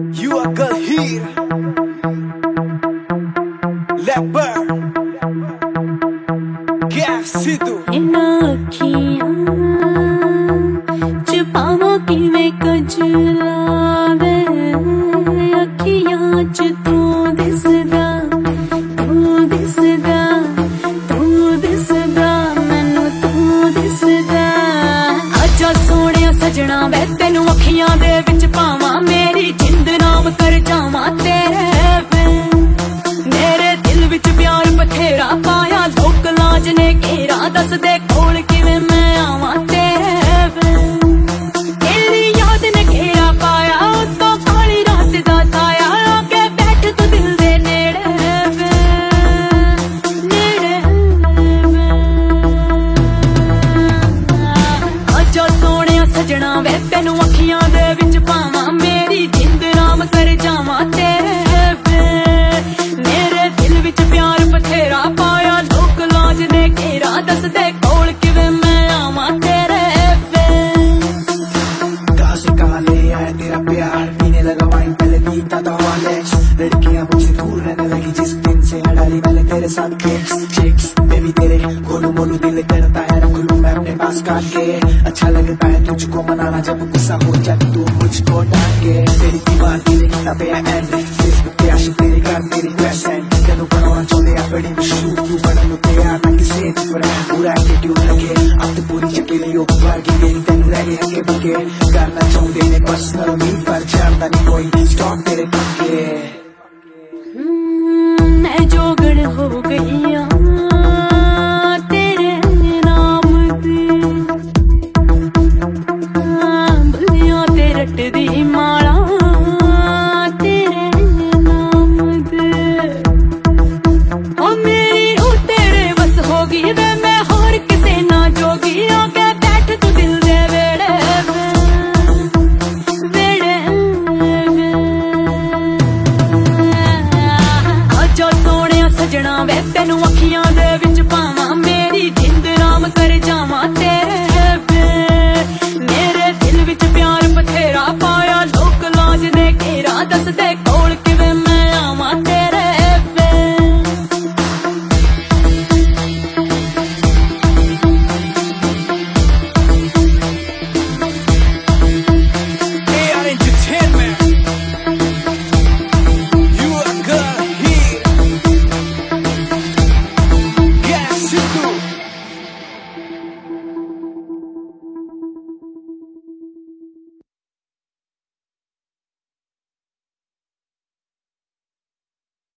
You are Gahir Leper Gaf Sidhu ina akhiyan ch pawa kive kajlaave akhiyan ch tu disda mainu tu disda aja sohਣਿਆ सजना वे तेनू अखियां दे विच पावां मेरी जिंद नाम कर जावां तेरे मेरे दिल विच प्यार बथेरा पाया लोक लाज ने घेरा दस दे कोल किवें मैं आवां तेरे तेरी याद ने घेरा पाया तो काली रात दा साया आके बैठ तू दिल दे नेड़े आजा सोहणिया सजना वे तेनू अखियां दे विच पावां मेरी जिंद नाम कर जावां तेरे मेरे दिल विच प्यार बथेरा पाया लोक लाज ने घेरा दस दे कोल किवें मैं आवां तेरे कहाँ से कहाँ ले आया तेरा प्यार पीने लगा वाइन पहले पीता था हॉर्लिक्स लड़कियां मुझसे दूर रहने लगी जिस दिन से डाली मैंने तेरे साथ चिक्स बेबी तेरे गोलू मोलू दिल करता है रख लूं मैं अपने पास काट के अच्छा लगता है तुझको मनाना जब गुस्सा हो जाती तू मुझको डांट के तेरी दीवार तेरे किताबें एंड फेसबुक पे आशिक तेरे घर तेरी क्वेश्चन तेनू बनाना चाहते हैं बड़ी मशहूर तू बना लो तेरा ना किसी डिफरेंट पूरा एटीट्यूड लगे अब तो पूरी चकेली हो बार की मेरी तेनू रह गए हके बके करना चाहते हैं पर्सनल उम्मीद पर जानता नहीं कोई स्टॉक तेरे पक्के मैं जोगड़ हो गई तेरे नाम दी बुलियां ते रटदी माला तेरे नाम दे ओ मेरी रूह तेरे बस होगी वे मैं होर किसे ना जोगी आके बैठ तू दिल दे वेड़े आजा सोहणिया सजना वे तेनू अखियां दे विच पावां मेरी जिंद नाम कर जावां तेरे मेरे दिल विच प्यार बथेरा पाया लोक लाज ने घेरा दस दे